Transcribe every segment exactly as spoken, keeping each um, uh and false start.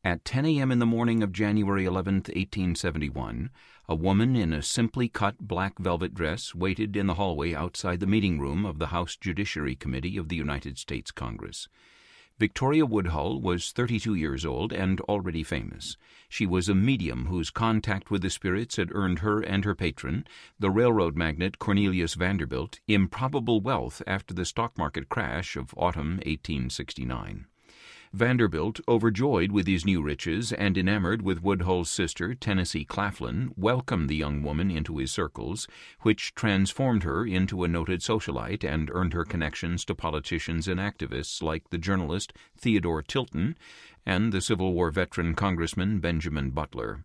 At ten a.m. in the morning of January eleventh, eighteen seventy-one, a woman in a simply cut black velvet dress waited in the hallway outside the meeting room of the House Judiciary Committee of the United States Congress. Victoria Woodhull was thirty-two years old and already famous. She was a medium whose contact with the spirits had earned her and her patron, the railroad magnate Cornelius Vanderbilt, improbable wealth after the stock market crash of autumn eighteen sixty-nine. Vanderbilt, overjoyed with his new riches and enamored with Woodhull's sister, Tennessee Claflin, welcomed the young woman into his circles, which transformed her into a noted socialite and earned her connections to politicians and activists like the journalist Theodore Tilton and the Civil War veteran Congressman Benjamin Butler.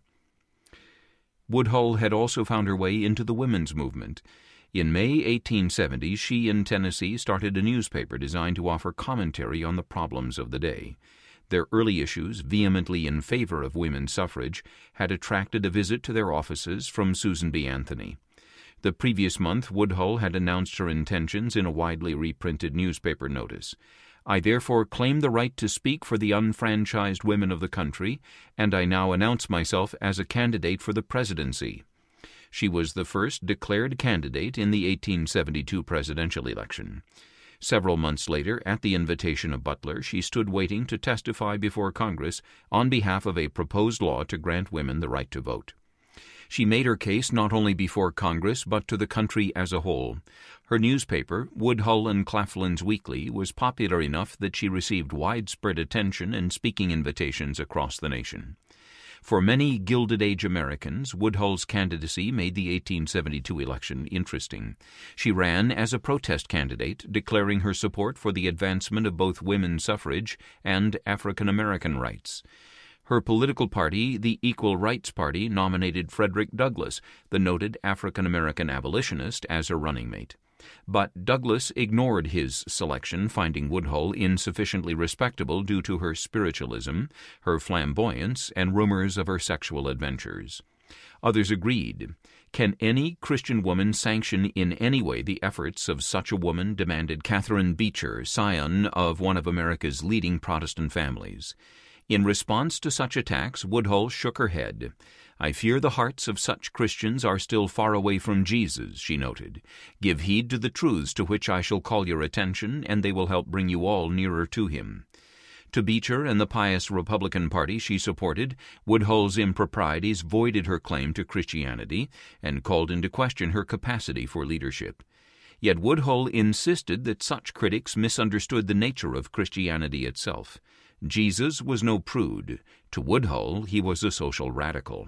Woodhull had also found her way into the women's movement. In May eighteen seventy, she and Tennessee started a newspaper designed to offer commentary on the problems of the day. Their early issues, vehemently in favor of women's suffrage, had attracted a visit to their offices from Susan B. Anthony. The previous month, Woodhull had announced her intentions in a widely reprinted newspaper notice. "I therefore claim the right to speak for the unfranchised women of the country, and I now announce myself as a candidate for the presidency." She was the first declared candidate in the eighteen seventy-two presidential election. Several months later, at the invitation of Butler, she stood waiting to testify before Congress on behalf of a proposed law to grant women the right to vote. She made her case not only before Congress but to the country as a whole. Her newspaper, Woodhull and Claflin's Weekly, was popular enough that she received widespread attention and speaking invitations across the nation. For many Gilded Age Americans, Woodhull's candidacy made the eighteen seventy-two election interesting. She ran as a protest candidate, declaring her support for the advancement of both women's suffrage and African American rights. Her political party, the Equal Rights Party, nominated Frederick Douglass, the noted African American abolitionist, as her running mate. But Douglass ignored his selection, finding Woodhull insufficiently respectable due to her spiritualism, her flamboyance, and rumors of her sexual adventures. Others agreed. "Can any Christian woman sanction in any way the efforts of such a woman?" demanded Catherine Beecher, scion of one of America's leading Protestant families. In response to such attacks, Woodhull shook her head. "I fear the hearts of such Christians are still far away from Jesus," she noted. "Give heed to the truths to which I shall call your attention, and they will help bring you all nearer to him." To Beecher and the pious Republican Party she supported, Woodhull's improprieties voided her claim to Christianity and called into question her capacity for leadership. Yet Woodhull insisted that such critics misunderstood the nature of Christianity itself. Jesus was no prude. To Woodhull, he was a social radical.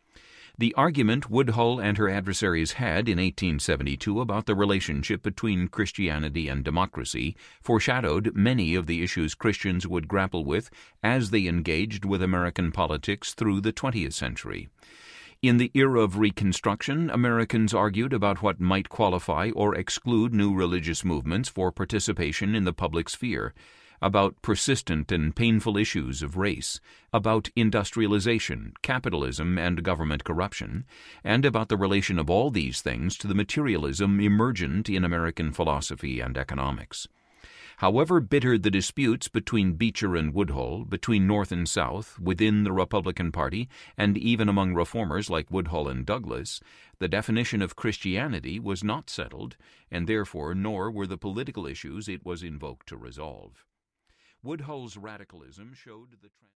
The argument Woodhull and her adversaries had in eighteen seventy-two about the relationship between Christianity and democracy foreshadowed many of the issues Christians would grapple with as they engaged with American politics through the twentieth century. In the era of Reconstruction, Americans argued about what might qualify or exclude new religious movements for participation in the public sphere, about persistent and painful issues of race, about industrialization, capitalism, and government corruption, and about the relation of all these things to the materialism emergent in American philosophy and economics. However bitter the disputes between Beecher and Woodhull, between North and South, within the Republican Party, and even among reformers like Woodhull and Douglass, the definition of Christianity was not settled, and therefore nor were the political issues it was invoked to resolve. Woodhull's radicalism showed the trend.